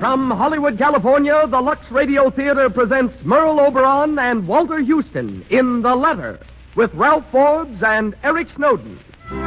From Hollywood, California, the Lux Radio Theater presents Merle Oberon and Walter Houston in The Letter with Ralph Forbes and Eric Snowden.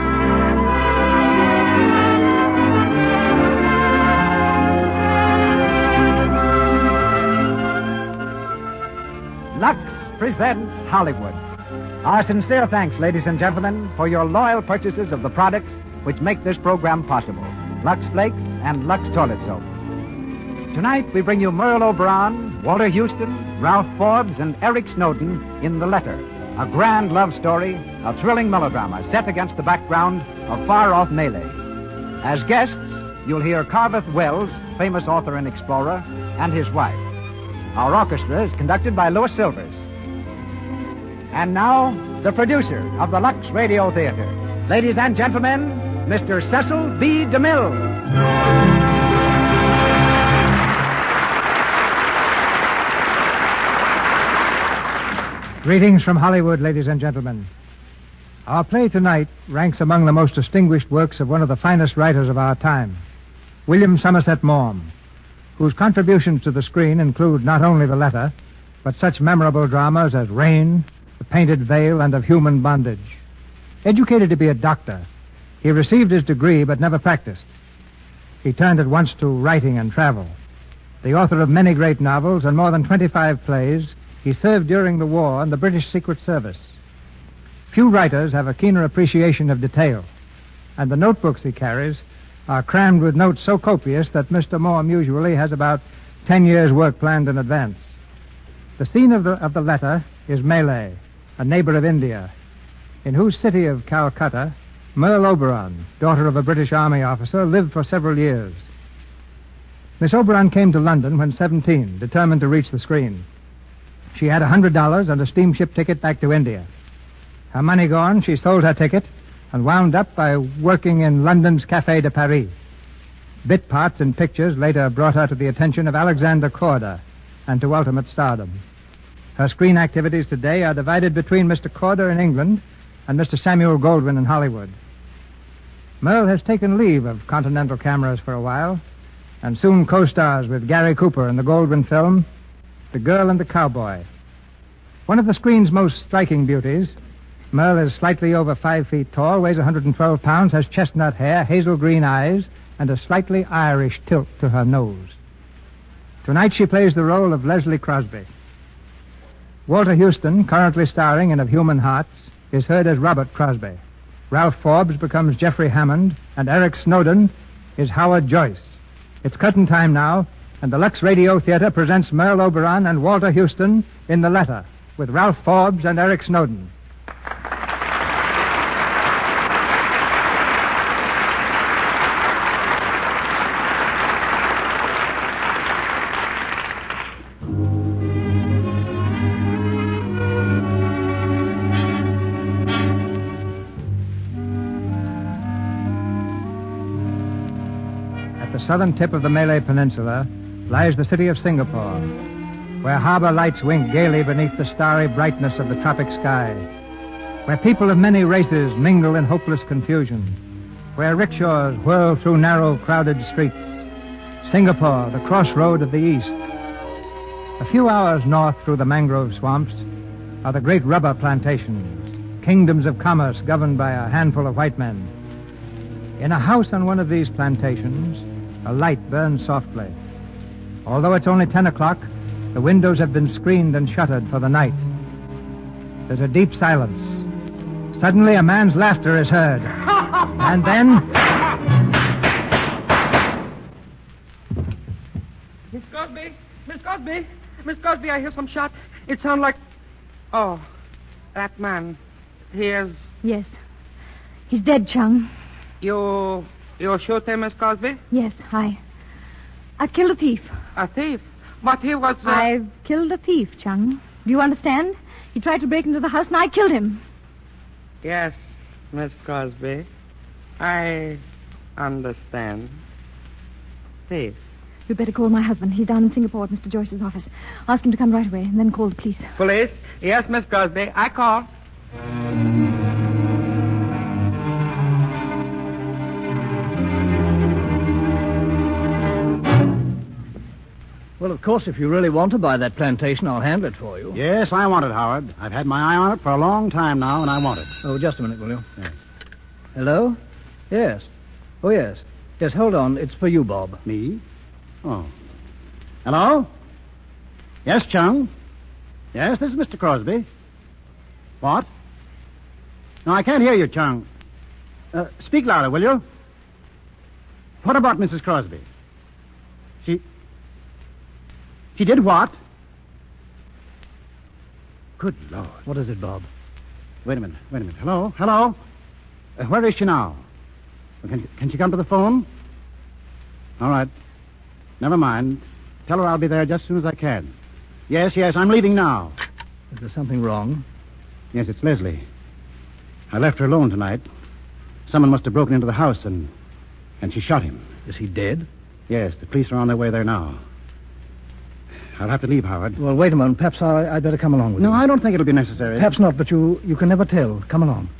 Lux presents Hollywood. Our sincere thanks, ladies and gentlemen, for your loyal purchases of the products which make this program possible. Lux Flakes and Lux Toilet Soap. Tonight we bring you Merle Oberon, Walter Houston, Ralph Forbes, and Eric Snowden in The Letter, a grand love story, a thrilling melodrama set against the background of far-off Malay. As guests, you'll hear Carveth Wells, famous author and explorer, and his wife. Our orchestra is conducted by Louis Silvers. And now, the producer of the Lux Radio Theater. Ladies and gentlemen, Mr. Cecil B. DeMille. Greetings from Hollywood, ladies and gentlemen. Our play tonight ranks among the most distinguished works of one of the finest writers of our time, William Somerset Maugham, whose contributions to the screen include not only The Letter, but such memorable dramas as Rain, The Painted Veil, and Of Human Bondage. Educated to be a doctor, he received his degree but never practiced. He turned at once to writing and travel. The author of many great novels and more than 25 plays, he served during the war in the British Secret Service. Few writers have a keener appreciation of detail, and the notebooks he carries are crammed with notes so copious that Mr. Maugham usually has about 10 years' work planned in advance. The scene of the letter is Malay, a neighbor of India, in whose city of Calcutta, Merle Oberon, daughter of a British Army officer, lived for several years. Miss Oberon came to London when 17, determined to reach the screen. She had $100 and a steamship ticket back to India. Her money gone, she sold her ticket and wound up by working in London's Café de Paris. Bit parts in pictures later brought her to the attention of Alexander Korda and to ultimate stardom. Her screen activities today are divided between Mr. Korda in England and Mr. Samuel Goldwyn in Hollywood. Merle has taken leave of Continental cameras for a while and soon co-stars with Gary Cooper in the Goldwyn film The Girl and the Cowboy. One of the screen's most striking beauties, Merle is slightly over 5 feet tall, weighs 112 pounds, has chestnut hair, hazel green eyes, and a slightly Irish tilt to her nose. Tonight she plays the role of Leslie Crosby. Walter Houston, currently starring in Of Human Hearts, is heard as Robert Crosby. Ralph Forbes becomes Jeffrey Hammond, and Eric Snowden is Howard Joyce. It's curtain time now, and the Lux Radio Theater presents Merle Oberon and Walter Houston in The Letter with Ralph Forbes and Eric Snowden. At the southern tip of the Malay Peninsula lies the city of Singapore, where harbor lights wink gaily beneath the starry brightness of the tropic sky, where people of many races mingle in hopeless confusion, where rickshaws whirl through narrow, crowded streets. Singapore, the crossroad of the East. A few hours north through the mangrove swamps are the great rubber plantations, kingdoms of commerce governed by a handful of white men. In a house on one of these plantations, a light burns softly. Although it's only 10 o'clock, the windows have been screened and shuttered for the night. There's a deep silence. Suddenly, a man's laughter is heard. And then... Miss Crosby! Miss Crosby! Miss Crosby, I hear some shot. It sounds like... Oh, that man. He is... Yes. He's dead, Chung. You shoot him, Miss Crosby? Yes, I've killed a thief. A thief? But he was... I've killed a thief, Chung. Do you understand? He tried to break into the house and I killed him. Yes, Miss Crosby. I understand. Thief. You'd better call my husband. He's down in Singapore at Mr. Joyce's office. Ask him to come right away and then call the police. Police? Yes, Miss Crosby. I call. of course, if you really want to buy that plantation, I'll handle it for you. Yes, I want it, Howard. I've had my eye on it for a long time now, and I want it. Oh, just a minute, will you? Yes. Hello? Yes. Oh, yes. Yes, hold on. It's for you, Bob. Me? Oh. Hello? Yes, Chung? Yes, this is Mr. Crosby. What? No, I can't hear you, Chung. Speak louder, will you? What about Mrs. Crosby? She did what? Good Lord. What is it, Bob? Wait a minute. Hello? Where is she now? Can she come to the phone? All right. Never mind. Tell her I'll be there just as soon as I can. Yes, I'm leaving now. Is there something wrong? Yes, it's Leslie. I left her alone tonight. Someone must have broken into the house and she shot him. Is he dead? Yes, the police are on their way there now. I'll have to leave, Howard. Well, wait a moment. Perhaps I'd better come along with you. No, I don't think it'll be necessary. Perhaps not, but you can never tell. Come along.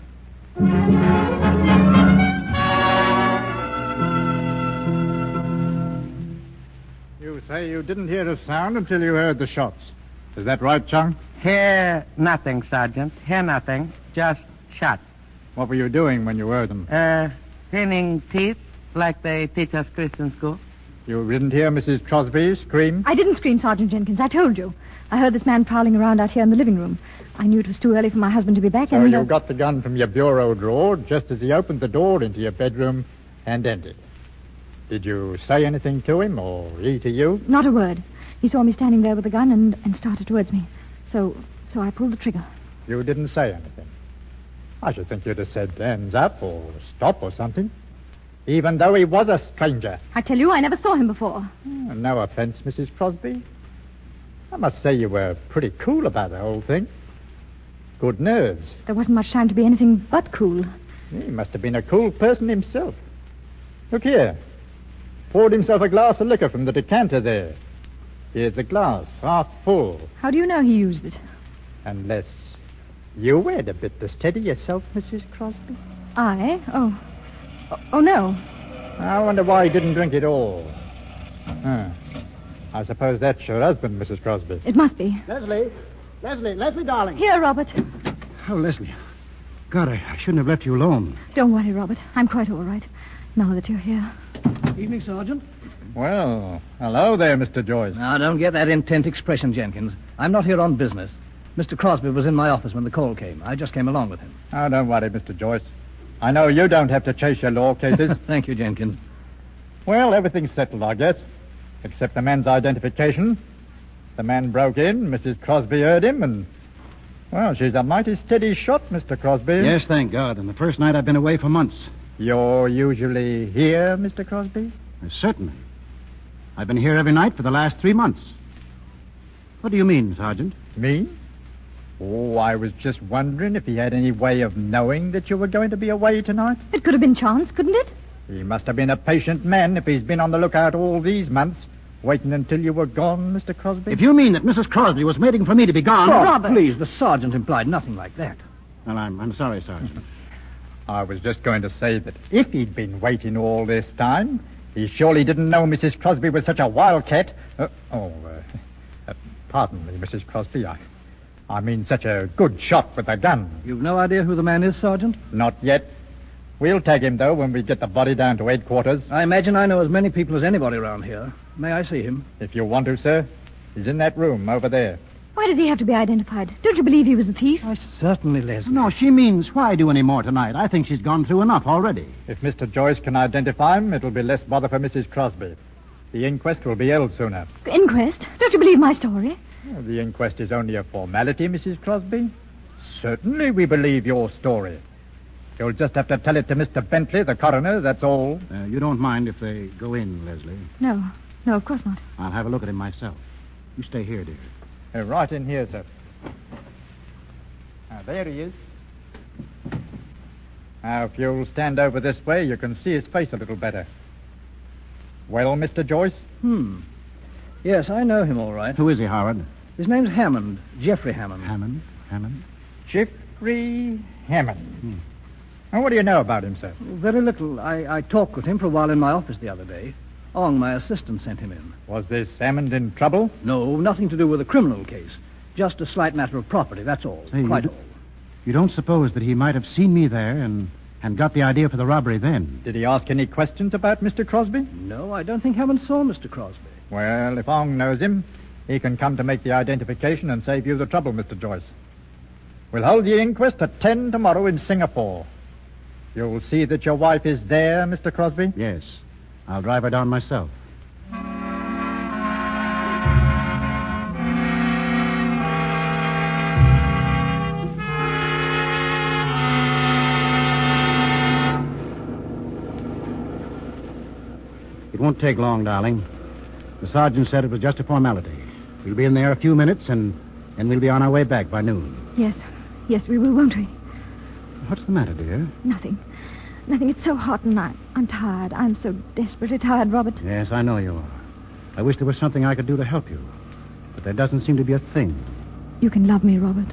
You say you didn't hear a sound until you heard the shots. Is that right, Chung? Hear nothing, Sergeant. Hear nothing. Just shot. What were you doing when you heard them? Cleaning teeth, like they teach us Christian school. You didn't hear Mrs. Crosby scream? I didn't scream, Sergeant Jenkins. I told you. I heard this man prowling around out here in the living room. I knew it was too early for my husband to be back, So and... you got the gun from your bureau drawer just as he opened the door into your bedroom and entered. Did you say anything to him, or he to you? Not a word. He saw me standing there with the gun and started towards me. So I pulled the trigger. You didn't say anything. I should think you'd have said hands up or stop or something. Even though he was a stranger. I tell you, I never saw him before. No offense, Mrs. Crosby. I must say you were pretty cool about the whole thing. Good nerves. There wasn't much time to be anything but cool. He must have been a cool person himself. Look here. Poured himself a glass of liquor from the decanter there. Here's the glass, half full. How do you know he used it? Unless you had a bit to steady yourself, Mrs. Crosby. I? Oh, no. I wonder why he didn't drink it all. I suppose that's your husband, Mrs. Crosby. It must be. Leslie, darling. Here, Robert. Oh, Leslie. God, I shouldn't have left you alone. Don't worry, Robert. I'm quite all right, now that you're here. Evening, Sergeant. Well, hello there, Mr. Joyce. Now, don't get that intent expression, Jenkins. I'm not here on business. Mr. Crosby was in my office when the call came. I just came along with him. Oh, don't worry, Mr. Joyce. I know you don't have to chase your law cases. Thank you, Jenkins. Well, everything's settled, I guess. Except the man's identification. The man broke in, Mrs. Crosby heard him, and... Well, she's a mighty steady shot, Mr. Crosby. Yes, thank God. And the first night I've been away for months. You're usually here, Mr. Crosby? Certainly. I've been here every night for the last 3 months. What do you mean, Sergeant? Me? Oh, I was just wondering if he had any way of knowing that you were going to be away tonight. It could have been chance, couldn't it? He must have been a patient man if he's been on the lookout all these months, waiting until you were gone, Mr. Crosby. If you mean that Mrs. Crosby was waiting for me to be gone... Oh, Robert. please, the sergeant implied nothing like that. Well, I'm sorry, Sergeant. I was just going to say that if he'd been waiting all this time, he surely didn't know Mrs. Crosby was such a wildcat. Pardon me, Mrs. Crosby. I mean such a good shot with a gun. You've no idea who the man is, Sergeant? Not yet. We'll tag him, though, when we get the body down to headquarters. I imagine I know as many people as anybody around here. May I see him? If you want to, sir. He's in that room over there. Why does he have to be identified? Don't you believe he was the thief? Why, certainly, Leslie. No, she means why do any more tonight? I think she's gone through enough already. If Mr. Joyce can identify him, it'll be less bother for Mrs. Crosby. The inquest will be held sooner. Inquest? Don't you believe my story? Well, the inquest is only a formality, Mrs. Crosby. Certainly we believe your story. You'll just have to tell it to Mr. Bentley, the coroner, that's all. You don't mind if they go in, Leslie? No, of course not. I'll have a look at him myself. You stay here, dear. Right in here, sir. There he is. Now, if you'll stand over this way, you can see his face a little better. Well, Mr. Joyce? Yes, I know him all right. Who is he, Howard? His name's Hammond. Jeffrey Hammond. Hammond? Jeffrey Hammond. Now, what do you know about him, sir? Very little. I talked with him for a while in my office the other day. Ong, my assistant, sent him in. Was this Hammond in trouble? No, nothing to do with a criminal case. Just a slight matter of property, that's all. Say, Quite all. You don't suppose that he might have seen me there and got the idea for the robbery then? Did he ask any questions about Mr. Crosby? No, I don't think Hammond saw Mr. Crosby. Well, if Ong knows him, he can come to make the identification and save you the trouble, Mr. Joyce. We'll hold the inquest at 10 tomorrow in Singapore. You'll see that your wife is there, Mr. Crosby? Yes. I'll drive her down myself. It won't take long, darling. The sergeant said it was just a formality. We'll be in there a few minutes, and we'll be on our way back by noon. Yes. Yes, we will, won't we? What's the matter, dear? Nothing. It's so hot and I'm tired. I'm so desperately tired, Robert. Yes, I know you are. I wish there was something I could do to help you. But there doesn't seem to be a thing. You can love me, Robert.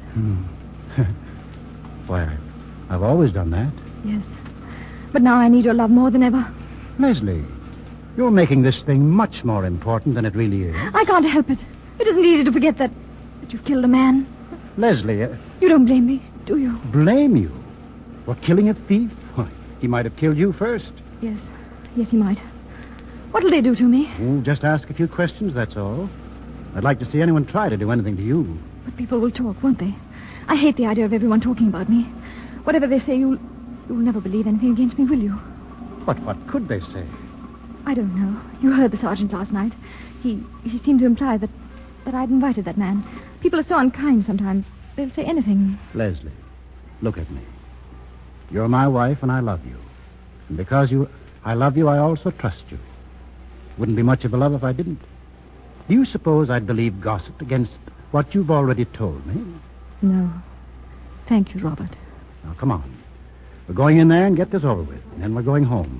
Why, I've always done that. Yes. But now I need your love more than ever. Leslie, you're making this thing much more important than it really is. I can't help it. It isn't easy to forget that you've killed a man. Leslie... You don't blame me, do you? Blame you? For killing a thief? Why, he might have killed you first. Yes. Yes, he might. What'll they do to me? Oh, just ask a few questions, that's all. I'd like to see anyone try to do anything to you. But people will talk, won't they? I hate the idea of everyone talking about me. Whatever they say, you'll never believe anything against me, will you? But what could they say? I don't know. You heard the sergeant last night. He seemed to imply that I'd invited that man. People are so unkind sometimes. They'll say anything. Leslie, look at me. You're my wife, and I love you. And because I love you, I also trust you. Wouldn't be much of a love if I didn't. Do you suppose I'd believe gossip against what you've already told me? No. Thank you, Robert. Now, come on. We're going in there and get this over with, and then we're going home.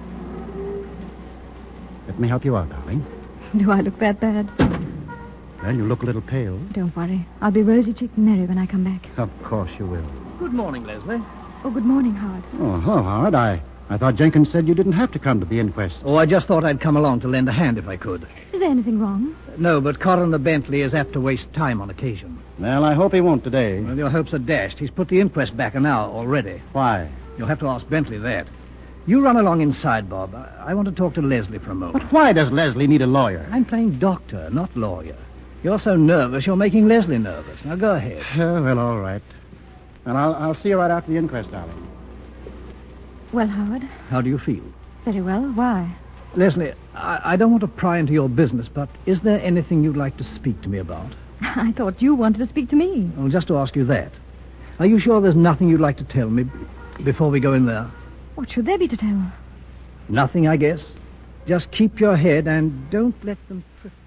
Let me help you out, darling. Do I look that bad? Well, you look a little pale. Don't worry. I'll be rosy-cheeked and merry when I come back. Of course you will. Good morning, Leslie. Oh, good morning, Howard. Oh, hello, Howard. I thought Jenkins said you didn't have to come to the inquest. Oh, I just thought I'd come along to lend a hand if I could. Is there anything wrong? No, but Coroner Bentley is apt to waste time on occasion. Well, I hope he won't today. Well, your hopes are dashed. He's put the inquest back an hour already. Why? You'll have to ask Bentley that. You run along inside, Bob. I want to talk to Leslie for a moment. But why does Leslie need a lawyer? I'm playing doctor, not lawyer. You're so nervous, you're making Leslie nervous. Now, go ahead. Well, all right. And I'll see you right after the inquest, darling. Well, Howard. How do you feel? Very well. Why? Leslie, I don't want to pry into your business, but is there anything you'd like to speak to me about? I thought you wanted to speak to me. Well, just to ask you that. Are you sure there's nothing you'd like to tell me before we go in there? What should there be to tell? Nothing, I guess. Just keep your head and don't let them...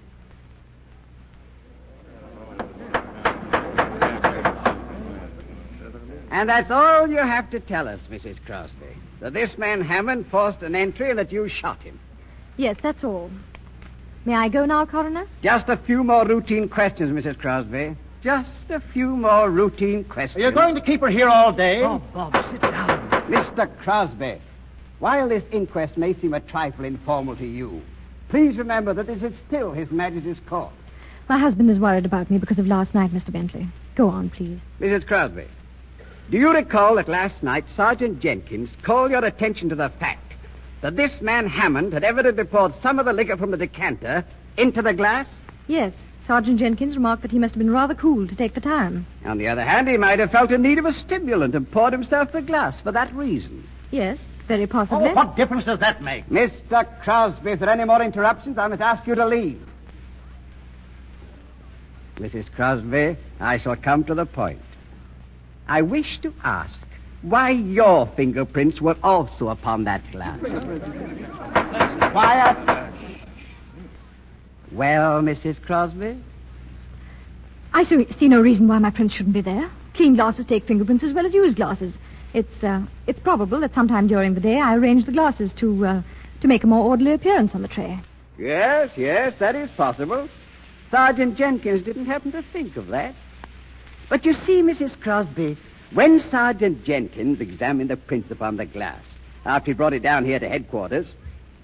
And that's all you have to tell us, Mrs. Crosby. That this man Hammond forced an entry and that you shot him. Yes, that's all. May I go now, Coroner? Just a few more routine questions, Mrs. Crosby. Just a few more routine questions. Are you going to keep her here all day? Oh, Bob, sit down. Mr. Crosby, while this inquest may seem a trifle informal to you, please remember that this is still His Majesty's court. My husband is worried about me because of last night, Mr. Bentley. Go on, please. Mrs. Crosby, do you recall that last night Sergeant Jenkins called your attention to the fact that this man Hammond had evidently poured some of the liquor from the decanter into the glass? Yes. Sergeant Jenkins remarked that he must have been rather cool to take the time. On the other hand, he might have felt in need of a stimulant and poured himself the glass for that reason. Yes, very possibly. Oh, what difference does that make? Mr. Crosby, if there are any more interruptions, I must ask you to leave. Mrs. Crosby, I shall come to the point. I wish to ask why your fingerprints were also upon that glass. Quiet. Well, Mrs. Crosby? I see no reason why my prints shouldn't be there. Clean glasses take fingerprints as well as used glasses. It's probable that sometime during the day I arranged the glasses to make a more orderly appearance on the tray. Yes, that is possible. Sergeant Jenkins didn't happen to think of that. But you see, Mrs. Crosby, when Sergeant Jenkins examined the prints upon the glass, after he brought it down here to headquarters,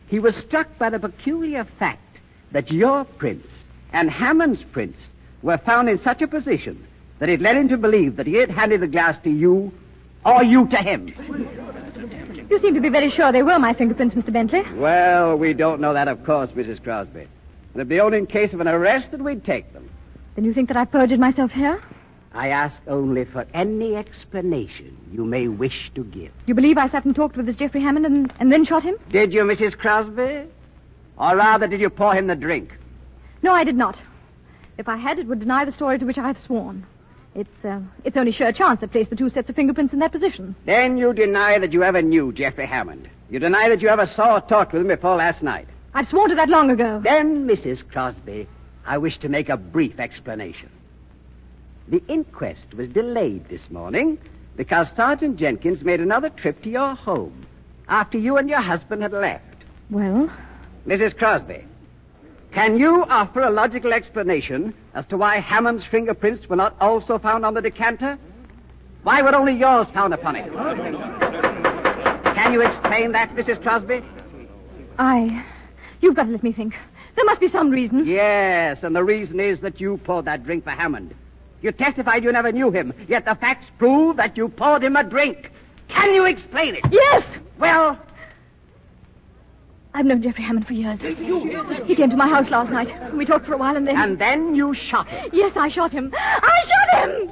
he was struck by the peculiar fact that your prints and Hammond's prints were found in such a position that it led him to believe that he had handed the glass to you or you to him. You seem to be very sure they were my fingerprints, Mr. Bentley. Well, we don't know that, of course, Mrs. Crosby. And it'd be only in case of an arrest that we'd take them. Then you think that I perjured myself here? I ask only for any explanation you may wish to give. You believe I sat and talked with this Jeffrey Hammond and then shot him? Did you, Mrs. Crosby? Or rather, did you pour him the drink? No, I did not. If I had, it would deny the story to which I have sworn. It's only sheer chance that placed the two sets of fingerprints in that position. Then you deny that you ever knew Jeffrey Hammond. You deny that you ever saw or talked with him before last night. I've sworn to that long ago. Then, Mrs. Crosby, I wish to make a brief explanation. The inquest was delayed this morning because Sergeant Jenkins made another trip to your home after you and your husband had left. Well? Mrs. Crosby, can you offer a logical explanation as to why Hammond's fingerprints were not also found on the decanter? Why were only yours found upon it? Can you explain that, Mrs. Crosby? You've got to let me think. There must be some reason. Yes, and the reason is that you poured that drink for Hammond. You testified you never knew him, yet the facts prove that you poured him a drink. Can you explain it? Yes! Well... I've known Jeffrey Hammond for years. He came to my house last night. We talked for a while and then... And then you shot him? Yes, I shot him. I shot him!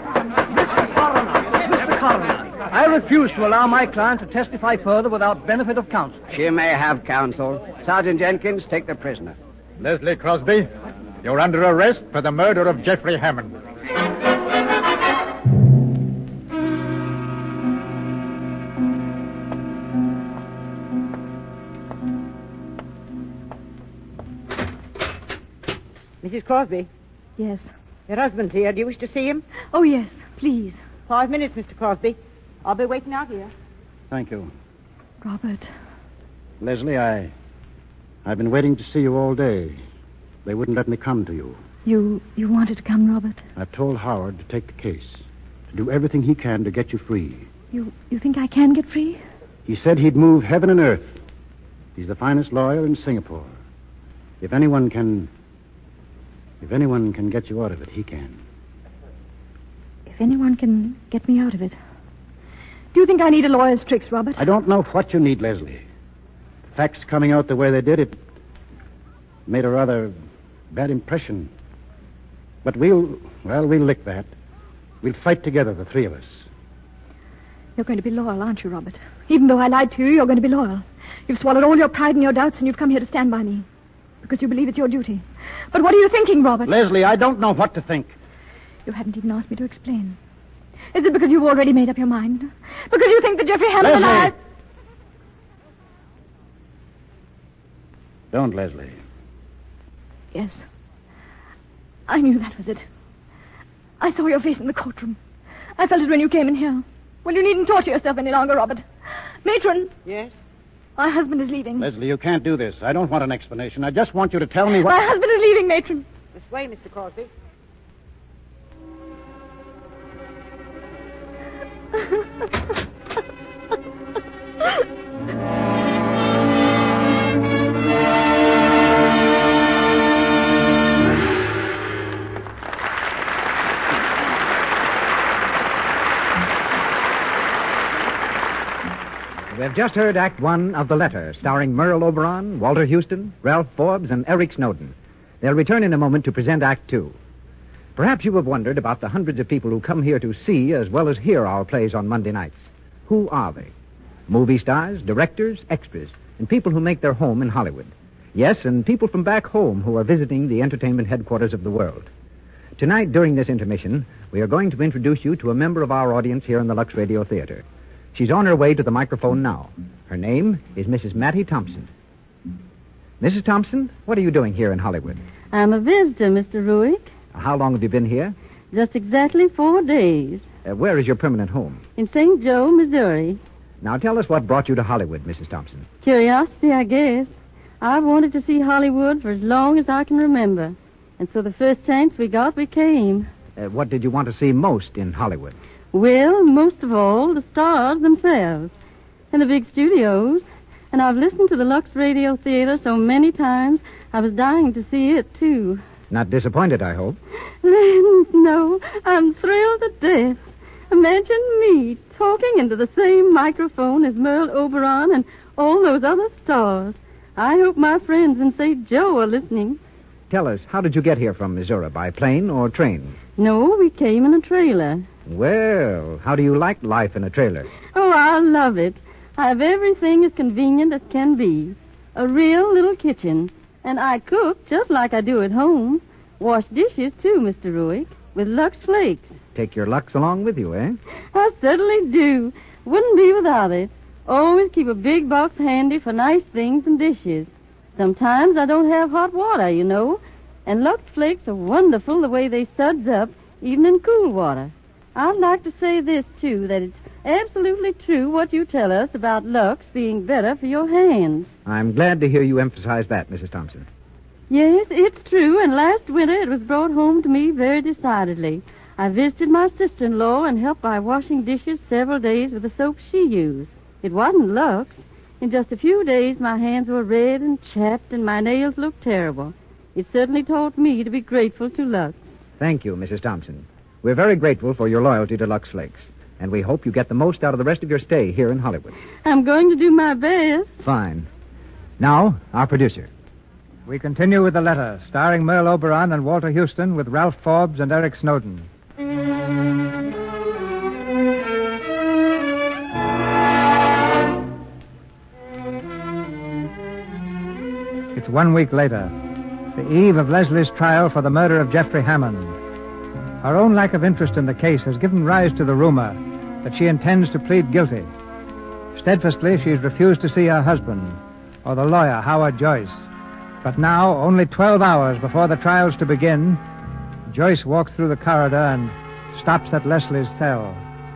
Mr. Coroner, I refuse to allow my client to testify further without benefit of counsel. She may have counsel. Sergeant Jenkins, take the prisoner. Leslie Crosby, you're under arrest for the murder of Jeffrey Hammond. Mrs. Crosby, Yes. your husband's here. Do you wish to see him? Oh, yes, please. 5 minutes, Mr. Crosby. I'll be waiting out here. Thank you. Robert. Leslie, I've been waiting to see you all day. They wouldn't let me come to you. You wanted to come, Robert? I've told Howard to take the case, to do everything he can to get you free. You think I can get free? He said he'd move heaven and earth. He's the finest lawyer in Singapore. If anyone can get you out of it, he can. If anyone can get me out of it. Do you think I need a lawyer's tricks, Robert? I don't know what you need, Leslie. The facts coming out the way they did, it made a rather bad impression. But we'll lick that. We'll fight together, the three of us. You're going to be loyal, aren't you, Robert? Even though I lied to you, you're going to be loyal. You've swallowed all your pride and your doubts, and you've come here to stand by me. Because you believe it's your duty. But what are you thinking, Robert? Leslie, I don't know what to think. You haven't even asked me to explain. Is it because you've already made up your mind? Because you think that Jeffrey Hammond and I... Don't, Leslie. Yes. I knew that was it. I saw your face in the courtroom. I felt it when you came in here. Well, you needn't torture yourself any longer, Robert. Matron. Yes? My husband is leaving. Leslie, you can't do this. I don't want an explanation. I just want you to tell me what... My husband is leaving, Matron. This way, Mr. Crosby. We have just heard Act One of The Letter, starring Merle Oberon, Walter Houston, Ralph Forbes, and Eric Snowden. They'll return in a moment to present Act Two. Perhaps you have wondered about the hundreds of people who come here to see as well as hear our plays on Monday nights. Who are they? Movie stars, directors, extras, and people who make their home in Hollywood. Yes, and people from back home who are visiting the entertainment headquarters of the world. Tonight, during this intermission, we are going to introduce you to a member of our audience here in the Lux Radio Theater. She's on her way to the microphone now. Her name is Mrs. Mattie Thompson. Mrs. Thompson, what are you doing here in Hollywood? I'm a visitor, Mr. Ruick. How long have you been here? Just exactly 4 days. Where is your permanent home? In St. Joe, Missouri. Now tell us what brought you to Hollywood, Mrs. Thompson. Curiosity, I guess. I've wanted to see Hollywood for as long as I can remember. And so the first chance we got, we came. What did you want to see most in Hollywood? Well, most of all, the stars themselves. And the big studios. And I've listened to the Lux Radio Theater so many times, I was dying to see it, too. Not disappointed, I hope. No, I'm thrilled to death. Imagine me talking into the same microphone as Merle Oberon and all those other stars. I hope my friends in St. Joe are listening. Tell us, how did you get here from Missouri? By plane or train? No, we came in a trailer. Well, how do you like life in a trailer? Oh, I love it. I have everything as convenient as can be. A real little kitchen. And I cook just like I do at home. Wash dishes, too, Mr. Ruick, with Lux Flakes. Take your Lux along with you, eh? I certainly do. Wouldn't be without it. Always keep a big box handy for nice things and dishes. Sometimes I don't have hot water, you know. And Lux Flakes are wonderful the way they suds up, even in cool water. I'd like to say this, too, that it's absolutely true what you tell us about Lux being better for your hands. I'm glad to hear you emphasize that, Mrs. Thompson. Yes, it's true, and last winter it was brought home to me very decidedly. I visited my sister-in-law and helped by washing dishes several days with the soap she used. It wasn't Lux. In just a few days, my hands were red and chapped, and my nails looked terrible. It certainly taught me to be grateful to Lux. Thank you, Mrs. Thompson. We're very grateful for your loyalty to Lux Flakes, and we hope you get the most out of the rest of your stay here in Hollywood. I'm going to do my best. Fine. Now, our producer. We continue with the letter, starring Merle Oberon and Walter Houston with Ralph Forbes and Eric Snowden. It's 1 week later, the eve of Leslie's trial for the murder of Jeffrey Hammond. Her own lack of interest in the case has given rise to the rumor that she intends to plead guilty. Steadfastly, she's refused to see her husband, or the lawyer, Howard Joyce. But now, only 12 hours before the trial's to begin, Joyce walks through the corridor and stops at Leslie's cell.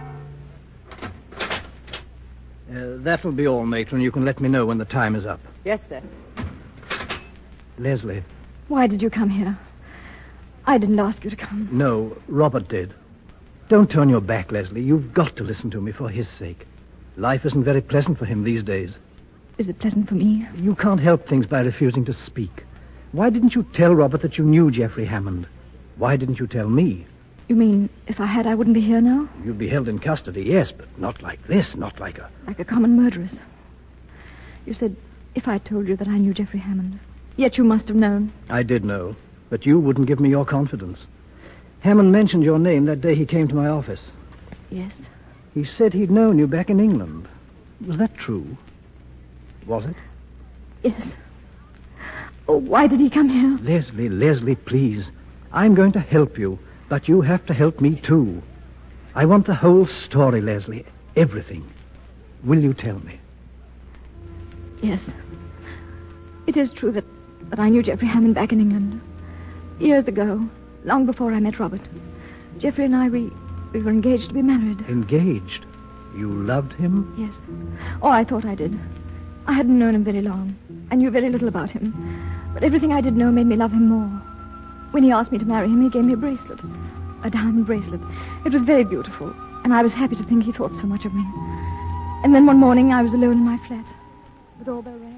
That'll be all, matron. You can let me know when the time is up. Yes, sir. Leslie. Why did you come here? I didn't ask you to come. No, Robert did. Don't turn your back, Leslie. You've got to listen to me for his sake. Life isn't very pleasant for him these days. Is it pleasant for me? You can't help things by refusing to speak. Why didn't you tell Robert that you knew Jeffrey Hammond? Why didn't you tell me? You mean if I had, I wouldn't be here now? You'd be held in custody, yes, but not like this, not like a... Like a common murderess. You said if I told you that I knew Jeffrey Hammond. Yet you must have known. I did know, but you wouldn't give me your confidence. Hammond mentioned your name that day he came to my office. Yes. He said he'd known you back in England. Was that true? Was it? Yes. Oh, why did he come here? Leslie, please. I'm going to help you, but you have to help me, too. I want the whole story, Leslie. Everything. Will you tell me? Yes. It is true that I knew Jeffrey Hammond back in England. Years ago, long before I met Robert. Jeffrey and I, we were engaged to be married. Engaged? You loved him? Yes. Oh, I thought I did. I hadn't known him very long. I knew very little about him. But everything I did know made me love him more. When he asked me to marry him, he gave me a bracelet. A diamond bracelet. It was very beautiful, and I was happy to think he thought so much of me. And then one morning, I was alone in my flat. The doorbell rang.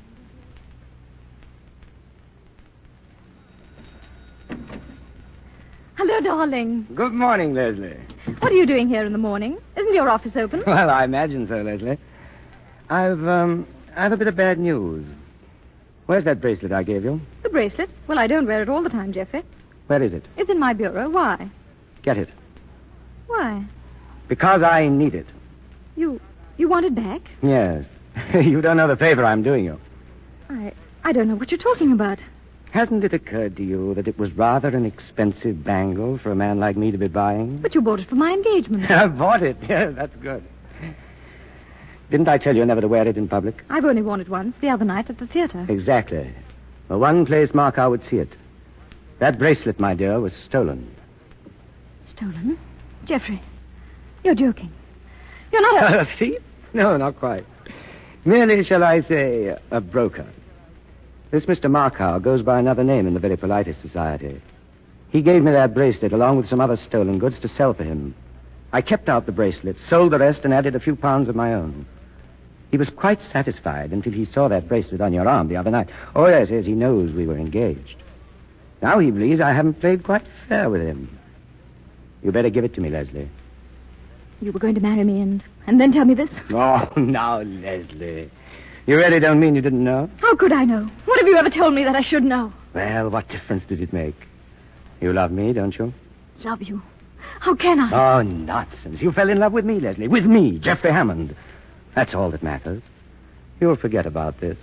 Hello, darling. Good morning, Leslie. What are you doing here in the morning? Isn't your office open? Well, I imagine so, Leslie. I've a bit of bad news. Where's that bracelet I gave you? The bracelet? Well, I don't wear it all the time, Jeffrey. Where is it? It's in my bureau. Why? Get it. Why? Because I need it. You want it back? Yes. You don't know the favor I'm doing you. I don't know what you're talking about. Hasn't it occurred to you that it was rather an expensive bangle for a man like me to be buying? But you bought it for my engagement. I bought it. Yeah, that's good. Didn't I tell you never to wear it in public? I've only worn it once, the other night at the theater. Exactly. The one place Markow would see it. That bracelet, my dear, was stolen. Stolen? Jeffrey, you're joking. You're not a thief? No, not quite. Merely, shall I say, a broker. This Mr. Markow goes by another name in the very politest society. He gave me that bracelet along with some other stolen goods to sell for him. I kept out the bracelet, sold the rest, and added a few pounds of my own. He was quite satisfied until he saw that bracelet on your arm the other night. Oh, yes, he knows we were engaged. Now he believes I haven't played quite fair with him. You better give it to me, Leslie. You were going to marry me and then tell me this? Oh, now, Leslie. You really don't mean you didn't know? How could I know? What have you ever told me that I should know? Well, what difference does it make? You love me, don't you? Love you? How can I? Oh, nonsense. You fell in love with me, Leslie. With me, Jeffrey Hammond. That's all that matters. You'll forget about this.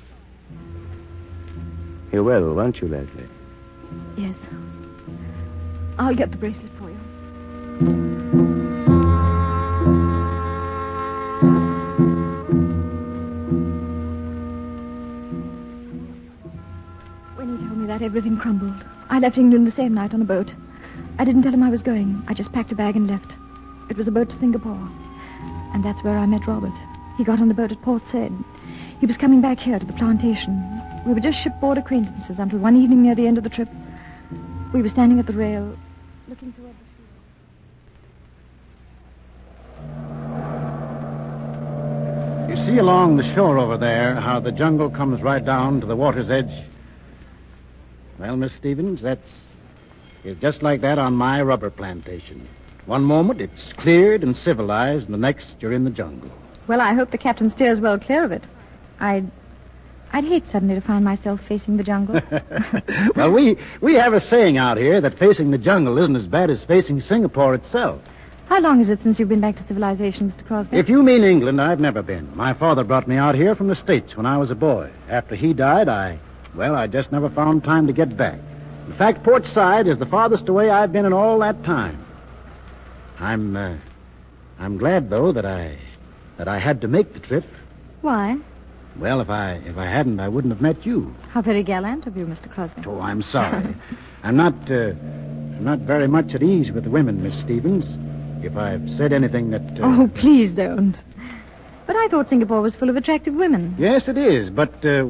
You will, won't you, Leslie? Yes. I'll get the bracelet for you. When he told me that, everything crumbled. I left England the same night on a boat. I didn't tell him I was going. I just packed a bag and left. It was a boat to Singapore. And that's where I met Robert. He got on the boat at Port Said. He was coming back here to the plantation. We were just shipboard acquaintances until one evening near the end of the trip. We were standing at the rail, looking toward the You see along the shore over there how the jungle comes right down to the water's edge? Well, Miss Stevens, it's just like that on my rubber plantation. One moment it's cleared and civilized, and the next you're in the jungle. Well, I hope the captain steers well clear of it. I'd hate suddenly to find myself facing the jungle. Well, we have a saying out here that facing the jungle isn't as bad as facing Singapore itself. How long is it since you've been back to civilization, Mr. Crosby? If you mean England, I've never been. My father brought me out here from the States when I was a boy. After he died, I just never found time to get back. In fact, Port Said is the farthest away I've been in all that time. I'm glad, though, that I had to make the trip. Why? Well, if I hadn't, I wouldn't have met you. How very gallant of you, Mr. Crosby. Oh, I'm sorry. I'm not very much at ease with women, Miss Stevens. If I've said anything that... Oh, please don't. But I thought Singapore was full of attractive women. Yes, it is. But, you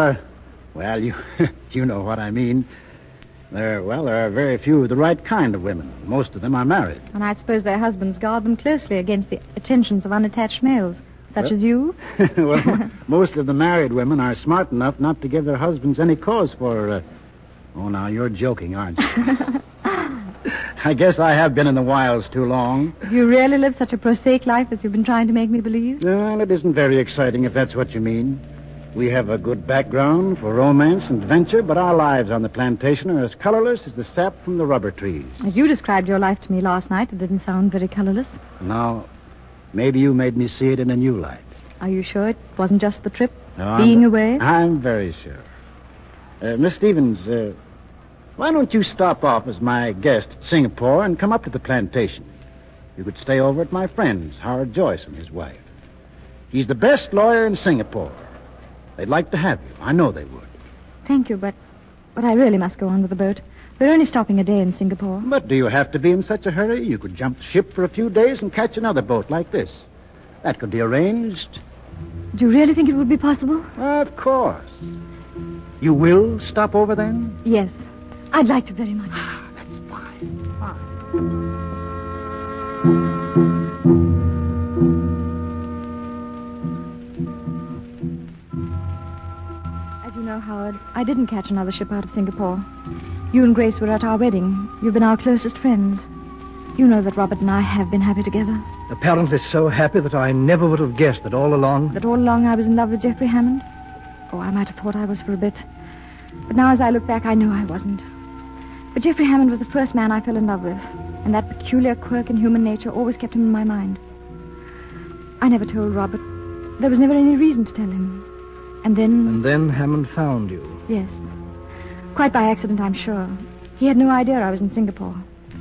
you know what I mean. There are very few of the right kind of women. Most of them are married. And I suppose their husbands guard them closely against the attentions of unattached males, such as you. Well, most of the married women are smart enough not to give their husbands any cause for... Oh, now, you're joking, aren't you? I guess I have been in the wilds too long. Do you really live such a prosaic life as you've been trying to make me believe? Well, it isn't very exciting, if that's what you mean. We have a good background for romance and adventure, but our lives on the plantation are as colorless as the sap from the rubber trees. As you described your life to me last night, it didn't sound very colorless. Now, maybe you made me see it in a new light. Are you sure it wasn't just the trip? Being away? I'm very sure. Miss Stevens, why don't you stop off as my guest at Singapore and come up to the plantation? You could stay over at my friend's, Howard Joyce and his wife. He's the best lawyer in Singapore. They'd like to have you. I know they would. Thank you, but I really must go on with the boat. We're only stopping a day in Singapore. But do you have to be in such a hurry? You could jump ship for a few days and catch another boat like this. That could be arranged. Do you really think it would be possible? Of course. You will stop over then? Yes. I'd like to very much. That's fine. As you know, Howard, I didn't catch another ship out of Singapore. You and Grace were at our wedding. You've been our closest friends. You know that Robert and I have been happy together. Apparently so happy that I never would have guessed that all along... That all along I was in love with Jeffrey Hammond? Oh, I might have thought I was for a bit. But now as I look back, I know I wasn't. But Jeffrey Hammond was the first man I fell in love with, and that peculiar quirk in human nature always kept him in my mind. I never told Robert. There was never any reason to tell him. And then... And then Hammond found you. Yes. Quite by accident, I'm sure. He had no idea I was in Singapore.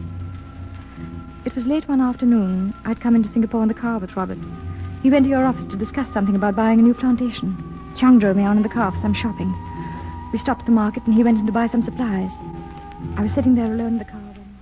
It was late one afternoon. I'd come into Singapore in the car with Robert. He went to your office to discuss something about buying a new plantation. Chung drove me on in the car for some shopping. We stopped at the market, and he went in to buy some supplies. I was sitting there alone in the car when...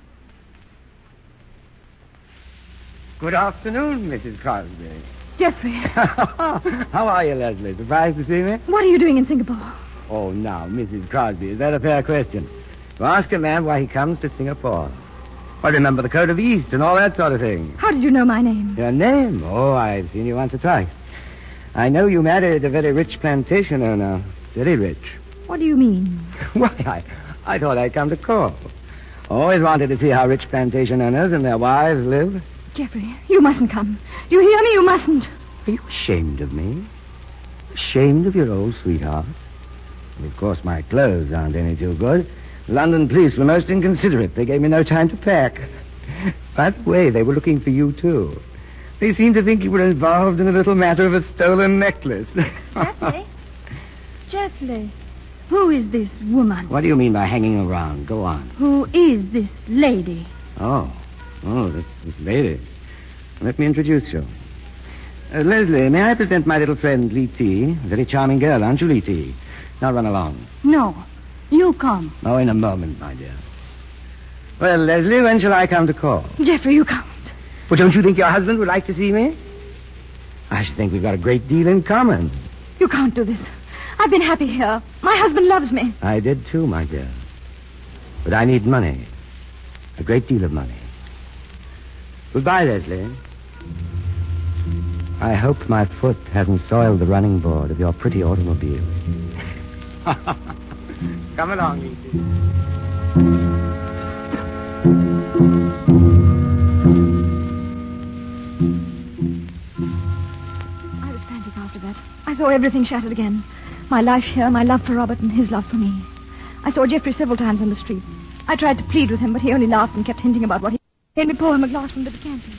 Good afternoon, Mrs. Crosby. Jeffrey. How are you, Leslie? Surprised to see me? What are you doing in Singapore? Oh, now, Mrs. Crosby, is that a fair question? To ask a man why he comes to Singapore. Well, remember the Code of the East and all that sort of thing. How did you know my name? Your name? Oh, I've seen you once or twice. I know you married a very rich plantation owner. Very rich. What do you mean? Why, I thought I'd come to call. Always wanted to see how rich plantation owners and their wives live. Jeffrey, you mustn't come. You hear me? You mustn't. Are you ashamed of me? Ashamed of your old sweetheart? And of course, my clothes aren't any too good. The London police were most inconsiderate. They gave me no time to pack. By the way, they were looking for you, too. They seemed to think you were involved in a little matter of a stolen necklace. Jeffrey? Jeffrey, who is this woman? What do you mean by hanging around? Go on. Who is this lady? Oh, this lady. Let me introduce you. Leslie, may I present my little friend, Lee T. Very charming girl, aren't you, Lee T? Now run along. No, you come. Oh, in a moment, my dear. Well, Leslie, when shall I come to call? Jeffrey, you can't. Well, don't you think your husband would like to see me? I should think we've got a great deal in common. You can't do this. I've been happy here. My husband loves me. I did too, my dear. But I need money. A great deal of money. Goodbye, Leslie. I hope my foot hasn't soiled the running board of your pretty automobile. Come along, Edie. I was frantic after that. I saw everything shattered again. My life here, my love for Robert, and his love for me. I saw Jeffrey several times on the street. I tried to plead with him, but he only laughed and kept hinting about what he made me pour him a glass from the decanter.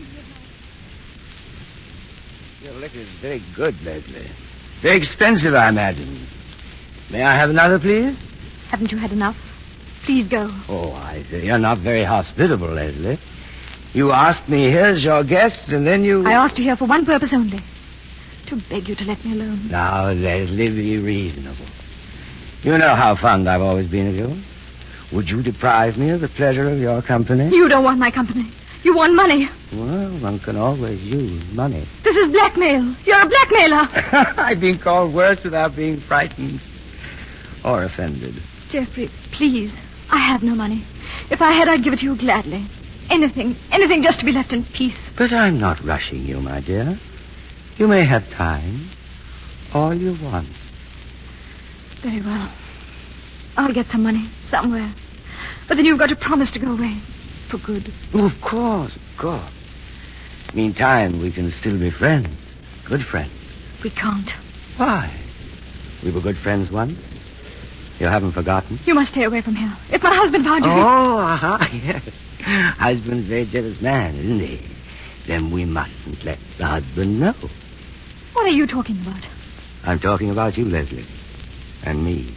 Your liquor is very good, Leslie. Very expensive, I imagine. May I have another, please? Haven't you had enough? Please go. Oh, I see. You're not very hospitable, Leslie. You asked me here as your guest, and then you... I asked you here for one purpose only. To beg you to let me alone. Now, Leslie, be reasonable. You know how fond I've always been of you. Would you deprive me of the pleasure of your company? You don't want my company. You want money. Well, one can always use money. This is blackmail. You're a blackmailer. I've been called worse without being frightened or offended. Jeffrey, please. I have no money. If I had, I'd give it to you gladly. Anything just to be left in peace. But I'm not rushing you, my dear. You may have time. All you want. Very well. I'll get some money somewhere. But then you've got to promise to go away. For good. Oh, of course. Meantime, we can still be friends. Good friends. We can't. Why? We were good friends once. You haven't forgotten? You must stay away from here. If my husband found you... Yes. Husband's a very jealous man, isn't he? Then we mustn't let the husband know. What are you talking about? I'm talking about you, Leslie. And me.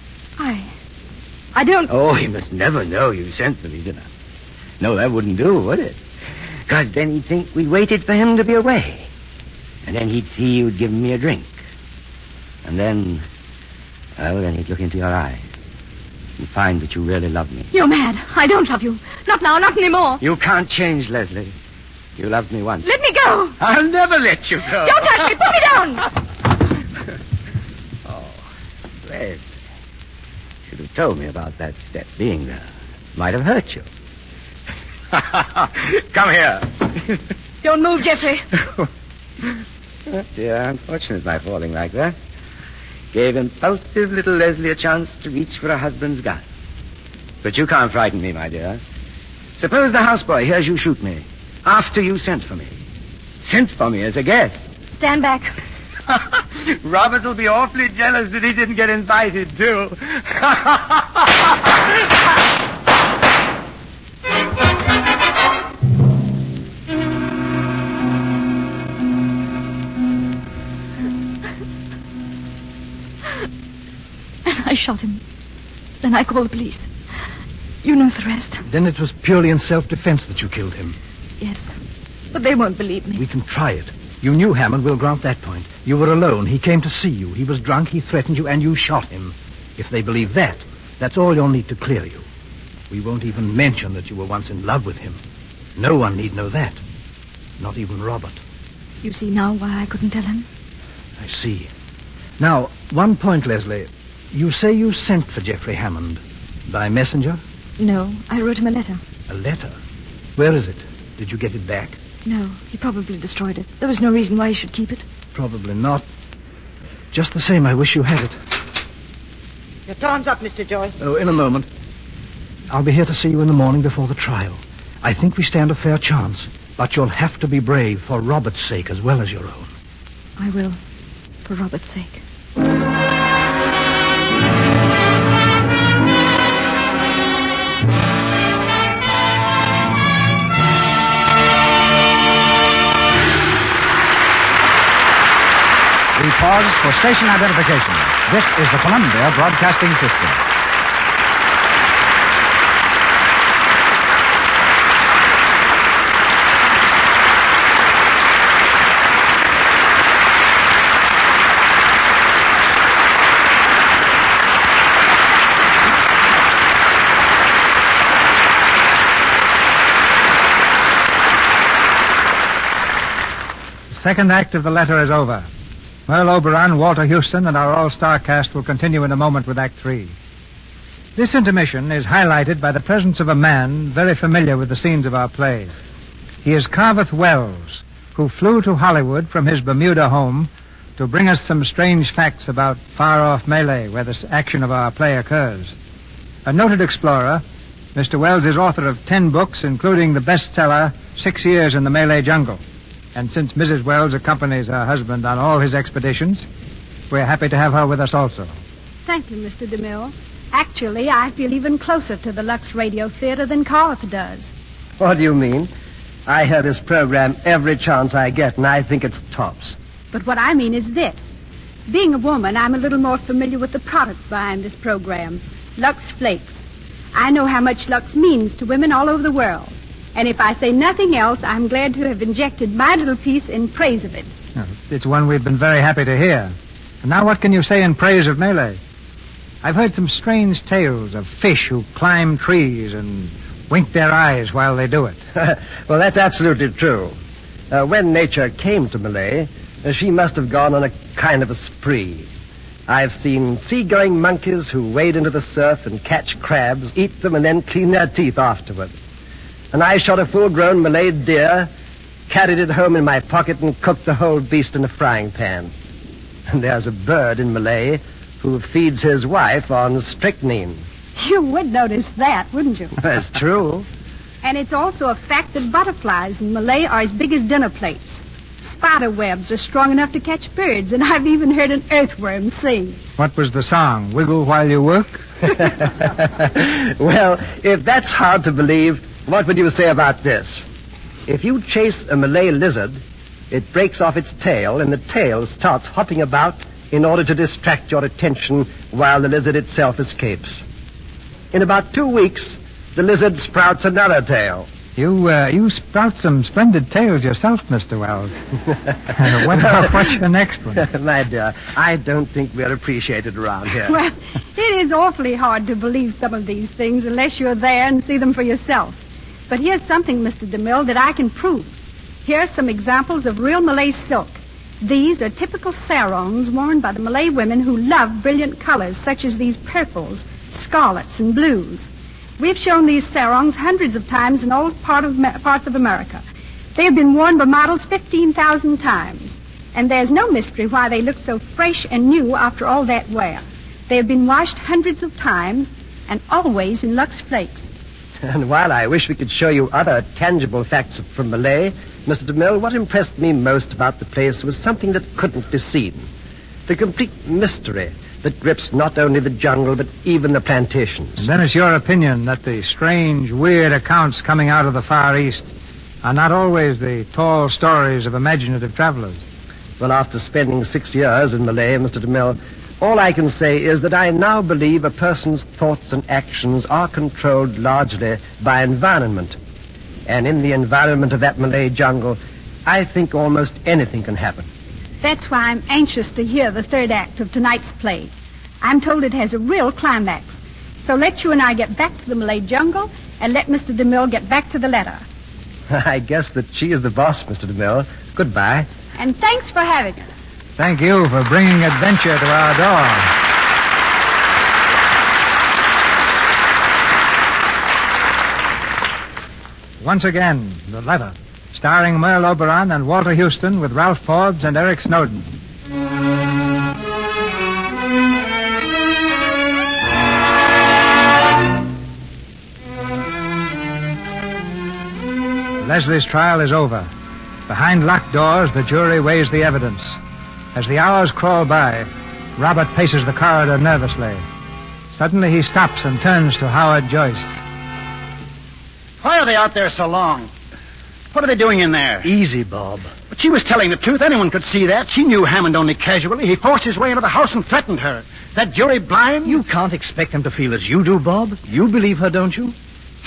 I don't... Oh, he must never know you sent for me, did I? No, that wouldn't do, would it? Because then he'd think we waited for him to be away. And then he'd see you'd given me a drink. And then... Well, then he'd look into your eyes and find that you really love me. You're mad. I don't love you. Not now, not anymore. You can't change, Leslie. You loved me once. Let me go. I'll never let you go. Don't touch me. Put me down. Oh, Leslie. Should have told me about that step being there. Might have hurt you. Come here. Don't move, Jeffrey. Oh, dear, unfortunate my falling like that. Gave impulsive little Leslie a chance to reach for a husband's gun. But you can't frighten me, my dear. Suppose the houseboy hears you shoot me after you sent for me. Sent for me as a guest. Stand back. Robert will be awfully jealous that he didn't get invited, too. I shot him. Then I called the police. You know the rest. Then it was purely in self-defense that you killed him. Yes. But they won't believe me. We can try it. You knew Hammond, we'll grant that point. You were alone. He came to see you. He was drunk. He threatened you, and you shot him. If they believe that, that's all you'll need to clear you. We won't even mention that you were once in love with him. No one need know that. Not even Robert. You see now why I couldn't tell him? I see. Now, one point, Leslie. You say you sent for Jeffrey Hammond. By messenger? No, I wrote him a letter. A letter? Where is it? Did you get it back? No, he probably destroyed it. There was no reason why he should keep it. Probably not. Just the same, I wish you had it. Your time's up, Mr. Joyce. Oh, in a moment. I'll be here to see you in the morning before the trial. I think we stand a fair chance, but you'll have to be brave for Robert's sake as well as your own. I will, for Robert's sake. We pause for station identification. This is the Columbia Broadcasting System. The second act of the letter is over. Merle Oberon, Walter Houston, and our all-star cast will continue in a moment with Act 3. This intermission is highlighted by the presence of a man very familiar with the scenes of our play. He is Carveth Wells, who flew to Hollywood from his Bermuda home to bring us some strange facts about far-off Malay, where the action of our play occurs. A noted explorer, Mr. Wells is author of 10 books, including the bestseller 6 Years in the Malay Jungle. And since Mrs. Wells accompanies her husband on all his expeditions, we're happy to have her with us also. Thank you, Mr. DeMille. Actually, I feel even closer to the Lux Radio Theater than Carveth does. What do you mean? I hear this program every chance I get, and I think it's tops. But what I mean is this. Being a woman, I'm a little more familiar with the product behind this program, Lux Flakes. I know how much Lux means to women all over the world. And if I say nothing else, I'm glad to have injected my little piece in praise of it. It's one we've been very happy to hear. And now what can you say in praise of Malay? I've heard some strange tales of fish who climb trees and wink their eyes while they do it. Well, that's absolutely true. When nature came to Malay, she must have gone on a kind of a spree. I've seen sea-going monkeys who wade into the surf and catch crabs, eat them, and then clean their teeth afterward. And I shot a full-grown Malay deer, carried it home in my pocket, and cooked the whole beast in a frying pan. And there's a bird in Malay who feeds his wife on strychnine. You would notice that, wouldn't you? That's true. And it's also a fact that butterflies in Malay are as big as dinner plates. Spider webs are strong enough to catch birds, and I've even heard an earthworm sing. What was the song? Wiggle while you work? Well, if that's hard to believe, what would you say about this? If you chase a Malay lizard, it breaks off its tail, and the tail starts hopping about in order to distract your attention while the lizard itself escapes. In about 2 weeks, the lizard sprouts another tail. You sprout some splendid tales yourself, Mr. Wells. What's your next one? My dear, I don't think we're appreciated around here. Well, it is awfully hard to believe some of these things unless you're there and see them for yourself. But here's something, Mr. DeMille, that I can prove. Here are some examples of real Malay silk. These are typical sarongs worn by the Malay women who love brilliant colors, such as these purples, scarlets, and blues. We've shown these sarongs hundreds of times in all parts of America. They have been worn by models 15,000 times. And there's no mystery why they look so fresh and new after all that wear. They have been washed hundreds of times and always in Lux Flakes. And while I wish we could show you other tangible facts from Malay, Mr. DeMille, what impressed me most about the place was something that couldn't be seen. The complete mystery that grips not only the jungle, but even the plantations. And then it's your opinion that the strange, weird accounts coming out of the Far East are not always the tall stories of imaginative travelers. Well, after spending 6 years in Malay, Mr. DeMille, all I can say is that I now believe a person's thoughts and actions are controlled largely by environment. And in the environment of that Malay jungle, I think almost anything can happen. That's why I'm anxious to hear the third act of tonight's play. I'm told it has a real climax. So let you and I get back to the Malay jungle and let Mr. DeMille get back to the letter. I guess that she is the boss, Mr. DeMille. Goodbye. And thanks for having us. Thank you for bringing adventure to our door. Once again, the letter. starring Merle Oberon and Walter Houston with Ralph Forbes and Eric Snowden. Leslie's trial is over. Behind locked doors, the jury weighs the evidence. As the hours crawl by, Robert paces the corridor nervously. Suddenly he stops and turns to Howard Joyce. Why are they out there so long? What are they doing in there? Easy, Bob. But she was telling the truth. Anyone could see that. She knew Hammond only casually. He forced his way into the house and threatened her. That jury blind? You can't expect them to feel as you do, Bob. You believe her, don't you?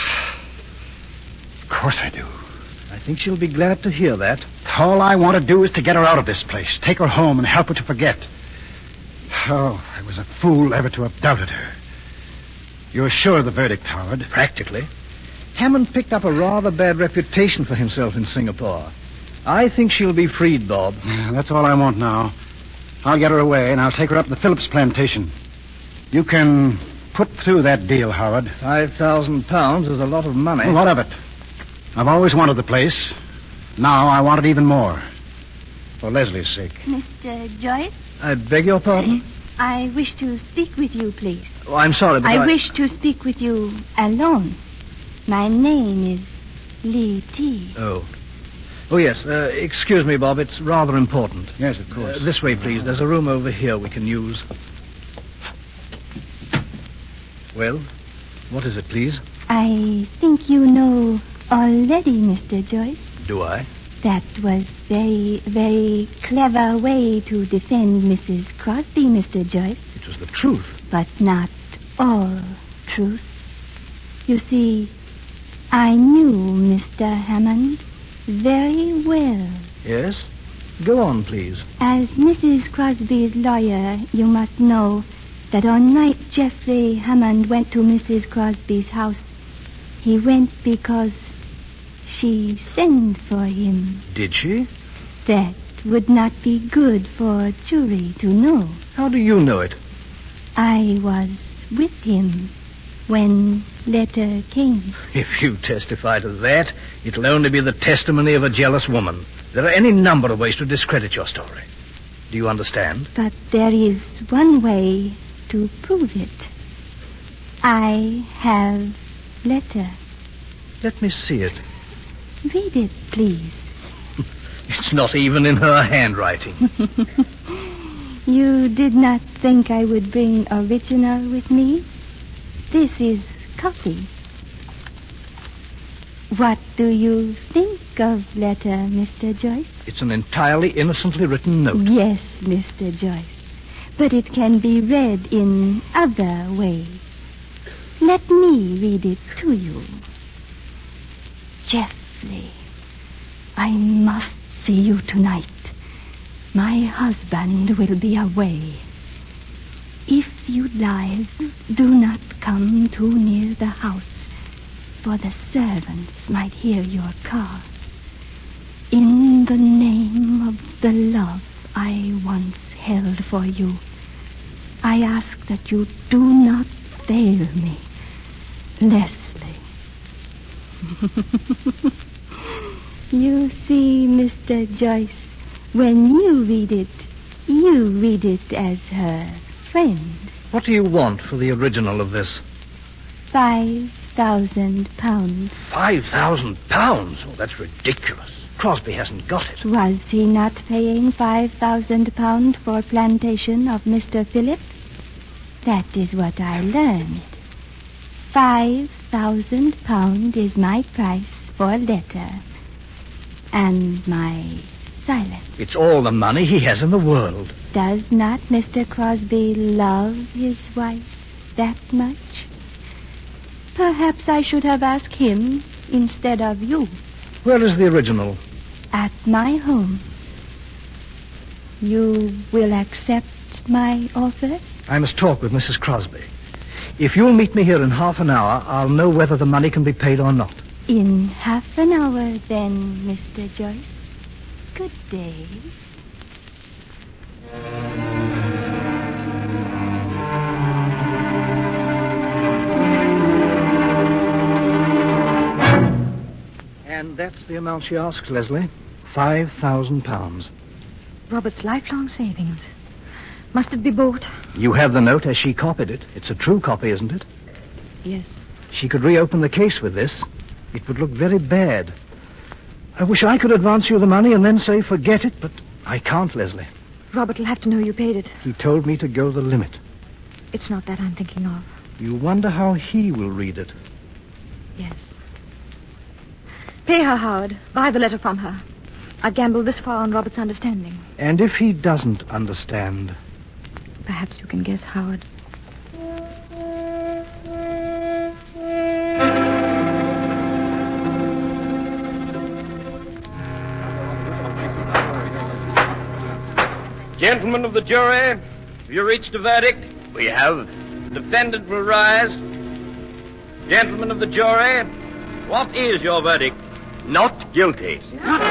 Of course I do. I think she'll be glad to hear that. All I want to do is to get her out of this place, take her home and help her to forget. Oh, I was a fool ever to have doubted her. You're sure of the verdict, Howard? Practically. Hammond picked up a rather bad reputation for himself in Singapore. I think she'll be freed, Bob. Yeah, that's all I want now. I'll get her away, and I'll take her up to the Phillips plantation. You can put through that deal, Howard. £5,000 is a lot of money. Well, what of it? I've always wanted the place. Now I want it even more. For Leslie's sake. Mr. Joyce? I beg your pardon? I wish to speak with you, please. Oh, I'm sorry, but I wish to speak with you alone. My name is Lee T. Oh. Oh, yes. Excuse me, Bob. It's rather important. Yes, of course. This way, please. There's a room over here we can use. Well, what is it, please? I think you know already, Mr. Joyce. Do I? That was very clever way to defend Mrs. Crosby, Mr. Joyce. It was the truth. But not all truth. You see, I knew Mr. Hammond very well. Yes? Go on, please. As Mrs. Crosby's lawyer, you must know that on night Jeffrey Hammond went to Mrs. Crosby's house, he went because she sent for him. Did she? That would not be good for a jury to know. How do you know it? I was with him when letter came. If you testify to that, it'll only be the testimony of a jealous woman. There are any number of ways to discredit your story. Do you understand? But there is one way to prove it. I have letter. Let me see it. Read it, please. It's not even in her handwriting. You did not think I would bring original with me? This is copy. What do you think of letter, Mr. Joyce? It's an entirely innocently written note. Yes, Mr. Joyce. But it can be read in other ways. Let me read it to you. Jeffrey, I must see you tonight. My husband will be away. If you live, do not come too near the house, for the servants might hear your car. In the name of the love I once held for you, I ask that you do not fail me, Leslie. You see, Mr. Joyce, when you read it as her friend. What do you want for the original of this? £5,000. £5,000? Oh, that's ridiculous. Crosby hasn't got it. Was he not paying £5,000 for plantation of Mr. Phillips? That is what I learned. £5,000 is my price for letter. And my silence. It's all the money he has in the world. Does not Mr. Crosby love his wife that much? Perhaps I should have asked him instead of you. Where is the original? At my home. You will accept my offer? I must talk with Mrs. Crosby. If you'll meet me here in half an hour, I'll know whether the money can be paid or not. In half an hour, then, Mr. Joyce. Good day. And that's the amount she asks, Leslie. £5,000. Robert's lifelong savings. Must it be bought? You have the note as she copied it. It's a true copy, isn't it? Yes. She could reopen the case with this. It would look very bad. I wish I could advance you the money and then say forget it, but I can't, Leslie. Robert will have to know you paid it. He told me to go the limit. It's not that I'm thinking of. You wonder how he will read it. Yes. Pay her, Howard. Buy the letter from her. I've gambled this far on Robert's understanding. And if he doesn't understand? Perhaps you can guess, Howard. Gentlemen of the jury, have you reached a verdict? We have. The defendant will rise. Gentlemen of the jury, what is your verdict? Not guilty.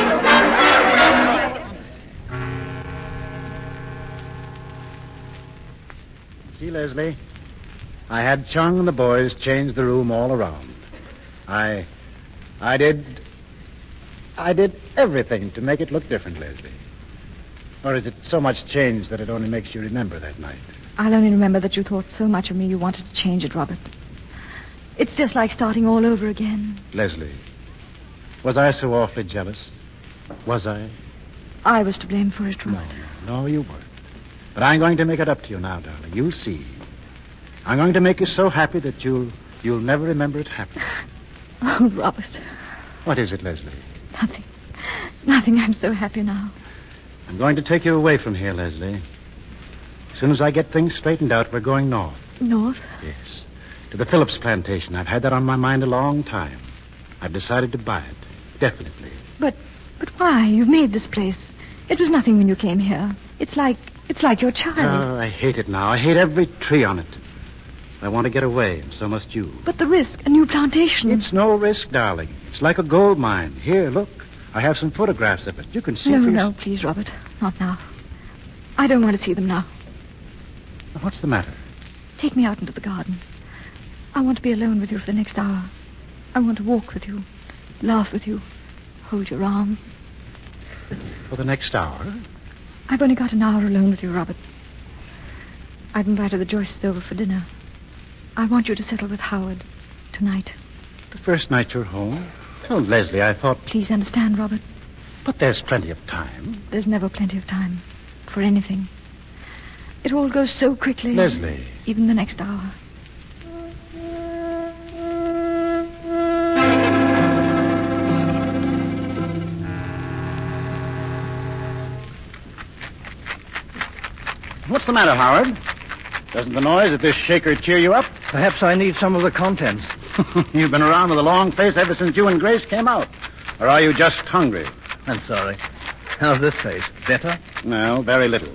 See, Leslie, I had Chung and the boys change the room all around. I did everything to make it look different, Leslie. Or is it so much changed that it only makes you remember that night? I'll only remember that you thought so much of me you wanted to change it, Robert. It's just like starting all over again. Leslie, was I so awfully jealous? Was I? I was to blame for it, Robert. No, you weren't. But I'm going to make it up to you now, darling. You'll see. I'm going to make you so happy that you'll never remember it happening. Oh, Robert. What is it, Leslie? Nothing. Nothing. I'm so happy now. I'm going to take you away from here, Leslie. As soon as I get things straightened out, we're going north. North? Yes. To the Phillips plantation. I've had that on my mind a long time. I've decided to buy it. Definitely. But why? You've made this place. It was nothing when you came here. It's like your child. Oh, I hate it now. I hate every tree on it. I want to get away, and so must you. But the risk, a new plantation. It's no risk, darling. It's like a gold mine. Here, look. I have some photographs of it. You can see No, please, Robert. Not now. I don't want to see them now. What's the matter? Take me out into the garden. I want to be alone with you for the next hour. I want to walk with you, laugh with you, hold your arm. For the next hour? I've only got an hour alone with you, Robert. I've invited the Joyces over for dinner. I want you to settle with Howard tonight. The first night you're home? Oh, Leslie, I thought... Please understand, Robert. But there's plenty of time. There's never plenty of time for anything. It all goes so quickly. Leslie. Even the next hour. What's the matter, Howard? Doesn't the noise of this shaker cheer you up? Perhaps I need some of the contents. You've been around with a long face ever since you and Grace came out. Or are you just hungry? I'm sorry. How's this face? Better? No, very little.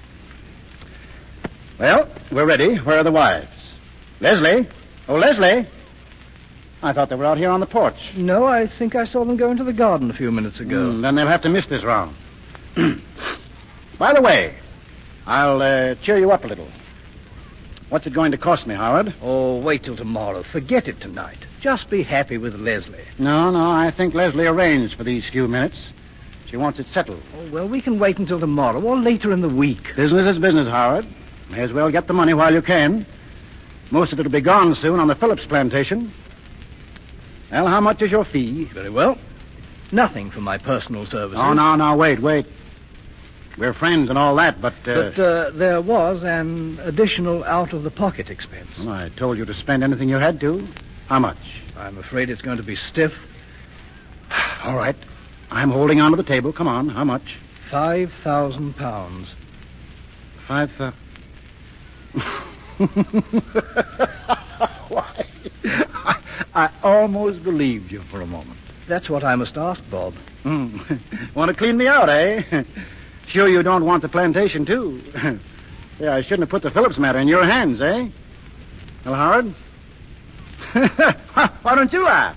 Well, we're ready. Where are the wives? Leslie? Oh, Leslie? I thought they were out here on the porch. No, I think I saw them go into the garden a few minutes ago. Then they'll have to miss this round. By the way, I'll cheer you up a little. What's it going to cost me, Howard? Oh, wait till tomorrow. Forget it tonight. Just be happy with Leslie. No, I think Leslie arranged for these few minutes. She wants it settled. Oh, well, we can wait until tomorrow or later in the week. Business is business, Howard. May as well get the money while you can. Most of it will be gone soon on the Phillips plantation. Well, how much is your fee? Very well. Nothing for my personal services. Oh, no, wait. We're friends and all that, but... But there was an additional out-of-the-pocket expense. Well, I told you to spend anything you had to. How much? I'm afraid it's going to be stiff. All right. I'm holding on to the table. Come on. How much? £5,000. 5,000... Why? I almost believed you for a moment. That's what I must ask, Bob. Want to clean me out, eh? Sure you don't want the plantation, too. Yeah, I shouldn't have put the Phillips matter in your hands, eh? Well, Howard? Why don't you laugh?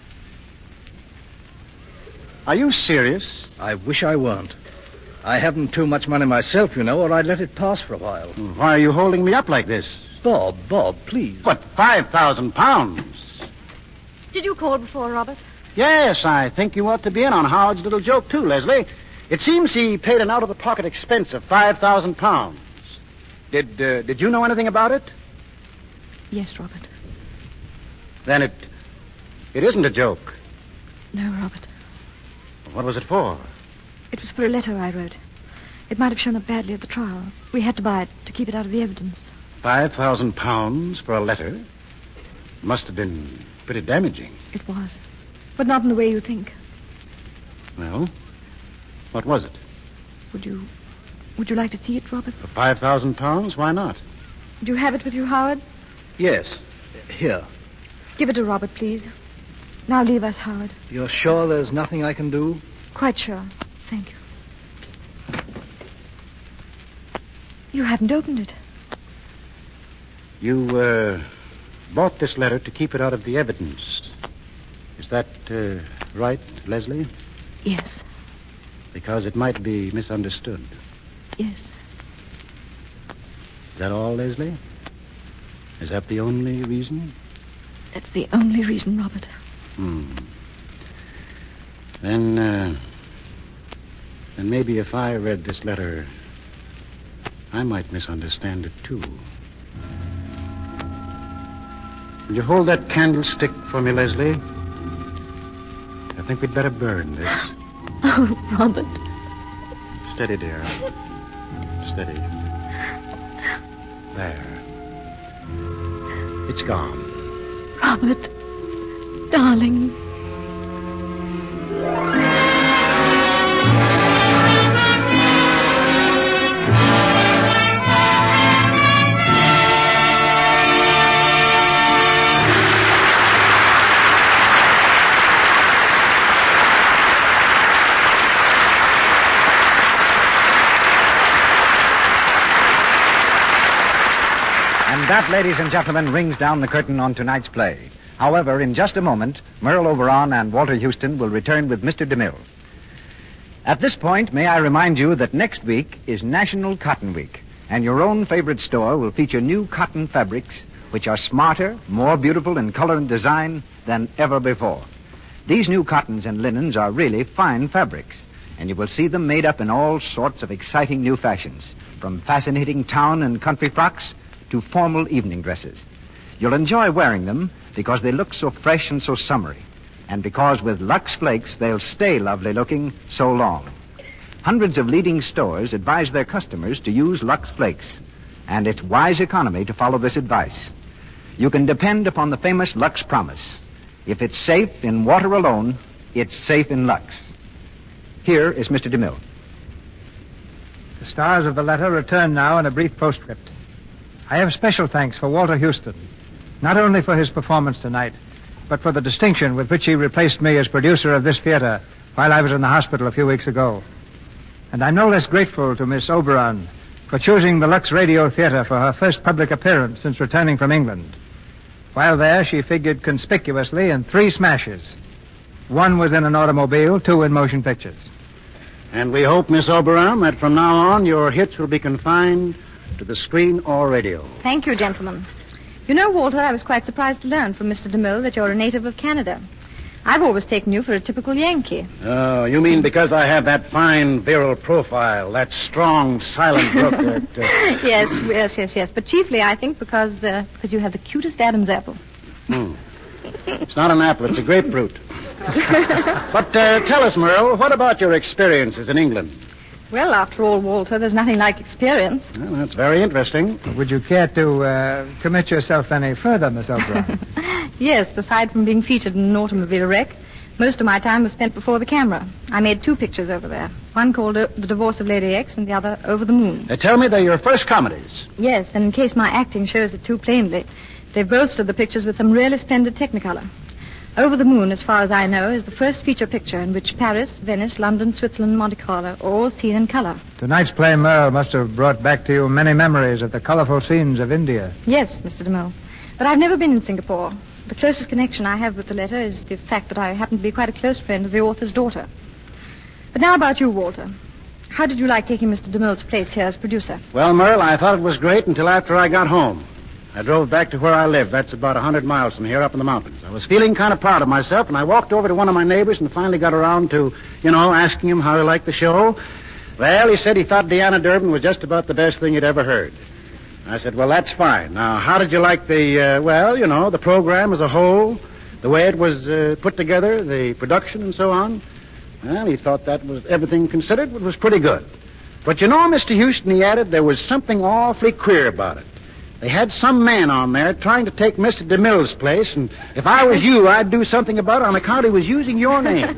Are you serious? I wish I weren't. I haven't too much money myself, you know, or I'd let it pass for a while. Why are you holding me up like this? Bob, please. What, £5,000? Did you call before, Robert? Yes, I think you ought to be in on Howard's little joke, too, Leslie. It seems he paid an out-of-the-pocket expense of £5,000. Did you know anything about it? Yes, Robert. Then it isn't a joke. No, Robert. What was it for? It was for a letter I wrote. It might have shown up badly at the trial. We had to buy it to keep it out of the evidence. £5,000 for a letter? Must have been pretty damaging. It was. But not in the way you think. Well, what was it? Would you like to see it, Robert? For £5,000? Why not? Do you have it with you, Howard? Yes. Here. Give it to Robert, please. Now leave us, Howard. You're sure there's nothing I can do? Quite sure. Thank you. You haven't opened it. You, bought this letter to keep it out of the evidence. Is that, right, Leslie? Yes. Because it might be misunderstood. Yes. Is that all, Leslie? Is that the only reason? That's the only reason, Robert. Then maybe if I read this letter, I might misunderstand it, too. Will you hold that candlestick for me, Leslie? I think we'd better burn this. Oh, Robert. Steady, dear. Steady. There. It's gone. Robert, darling. And that, ladies and gentlemen, rings down the curtain on tonight's play. However, in just a moment, Merle Oberon and Walter Houston will return with Mr. DeMille. At this point, may I remind you that next week is National Cotton Week, and your own favorite store will feature new cotton fabrics which are smarter, more beautiful in color and design than ever before. These new cottons and linens are really fine fabrics, and you will see them made up in all sorts of exciting new fashions, from fascinating town and country frocks to formal evening dresses. You'll enjoy wearing them because they look so fresh and so summery, and because with Lux Flakes they'll stay lovely looking so long. Hundreds of leading stores advise their customers to use Lux Flakes, and it's wise economy to follow this advice. You can depend upon the famous Lux promise. If it's safe in water alone, it's safe in Lux. Here is Mr. DeMille. The stars of the letter return now in a brief postscript. I have special thanks for Walter Houston, not only for his performance tonight, but for the distinction with which he replaced me as producer of this theater while I was in the hospital a few weeks ago. And I'm no less grateful to Miss Oberon for choosing the Lux Radio Theater for her first public appearance since returning from England. While there, she figured conspicuously in 3 smashes. 1 was in an automobile, 2 in motion pictures. And we hope, Miss Oberon, that from now on your hits will be confined to the screen or radio. Thank you, gentlemen. You know, Walter, I was quite surprised to learn from Mr. DeMille that you're a native of Canada. I've always taken you for a typical Yankee. Oh, you mean because I have that fine, virile profile, that strong, silent look that... Yes. But chiefly, I think, because you have the cutest Adam's apple. It's not an apple, it's a grapefruit. But tell us, Merle, what about your experiences in England? Well, after all, Walter, there's nothing like experience. Well, that's very interesting. Would you care to commit yourself any further, Miss Oberon? Yes, aside from being featured in an automobile wreck, most of my time was spent before the camera. I made 2 pictures over there. One called The Divorce of Lady X and the other Over the Moon. Tell me they're your first comedies. Yes, and in case my acting shows it too plainly, they've bolstered the pictures with some really splendid technicolor. Over the Moon, as far as I know, is the first feature picture in which Paris, Venice, London, Switzerland, Monte Carlo are all seen in color. Tonight's play, Merle, must have brought back to you many memories of the colorful scenes of India. Yes, Mr. DeMille. But I've never been in Singapore. The closest connection I have with the letter is the fact that I happen to be quite a close friend of the author's daughter. But now about you, Walter. How did you like taking Mr. DeMille's place here as producer? Well, Merle, I thought it was great until after I got home. I drove back to where I live. That's about 100 miles from here up in the mountains. I was feeling kind of proud of myself, and I walked over to one of my neighbors and finally got around to, asking him how he liked the show. Well, he said he thought Deanna Durbin was just about the best thing he'd ever heard. I said, well, that's fine. Now, how did you like the program as a whole, the way it was put together, the production and so on? Well, he thought that was, everything considered, was pretty good. But Mr. Houston, he added, there was something awfully queer about it. They had some man on there trying to take Mr. DeMille's place, and if I was you, I'd do something about it on account he was using your name.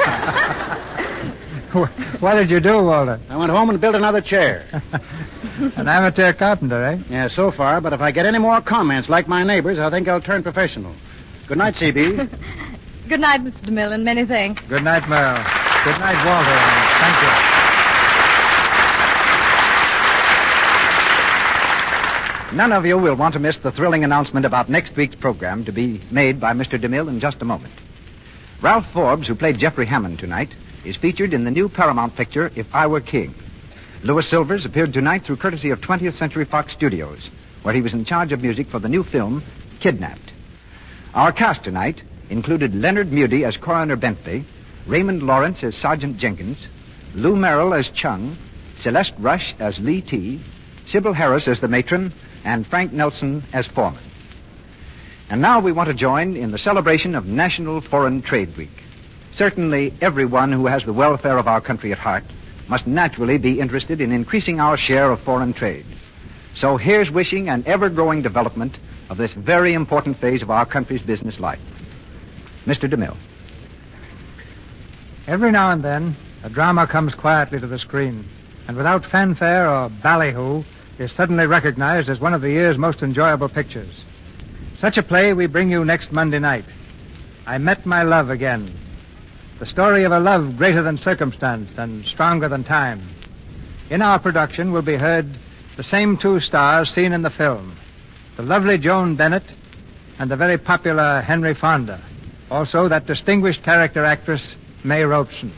What did you do, Walter? I went home and built another chair. An amateur carpenter, eh? Yeah, so far, but if I get any more comments like my neighbors, I think I'll turn professional. Good night, C.B. Good night, Mr. DeMille, and many thanks. Good night, Merle. Good night, Walter. Thank you. None of you will want to miss the thrilling announcement about next week's program to be made by Mr. DeMille in just a moment. Ralph Forbes, who played Jeffrey Hammond tonight, is featured in the new Paramount picture, If I Were King. Louis Silvers appeared tonight through courtesy of 20th Century Fox Studios, where he was in charge of music for the new film, Kidnapped. Our cast tonight included Leonard Mudie as Coroner Bentley, Raymond Lawrence as Sergeant Jenkins, Lou Merrill as Chung, Celeste Rush as Lee T., Sybil Harris as the matron, and Frank Nelson as foreman. And now we want to join in the celebration of National Foreign Trade Week. Certainly, everyone who has the welfare of our country at heart must naturally be interested in increasing our share of foreign trade. So here's wishing an ever-growing development of this very important phase of our country's business life. Mr. DeMille. Every now and then, a drama comes quietly to the screen, and without fanfare or ballyhoo, is suddenly recognized as one of the year's most enjoyable pictures. Such a play we bring you next Monday night. I Met My Love Again. The story of a love greater than circumstance and stronger than time. In our production will be heard the same two stars seen in the film, the lovely Joan Bennett and the very popular Henry Fonda. Also that distinguished character actress, May Robeson.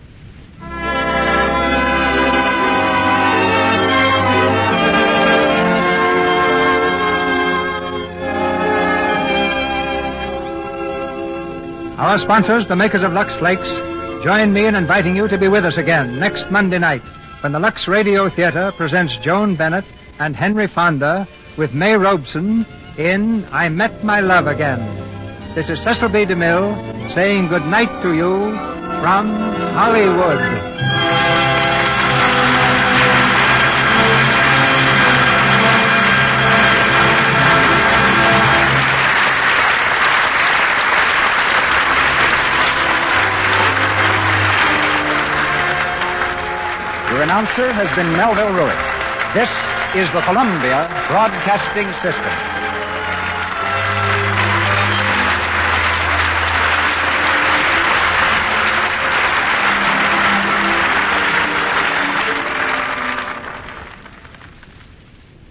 Our sponsors, the makers of Lux Flakes, join me in inviting you to be with us again next Monday night when the Lux Radio Theater presents Joan Bennett and Henry Fonda with May Robeson in I Met My Love Again. This is Cecil B. DeMille saying good night to you from Hollywood. Your announcer has been Melville Ruick. This is the Columbia Broadcasting System.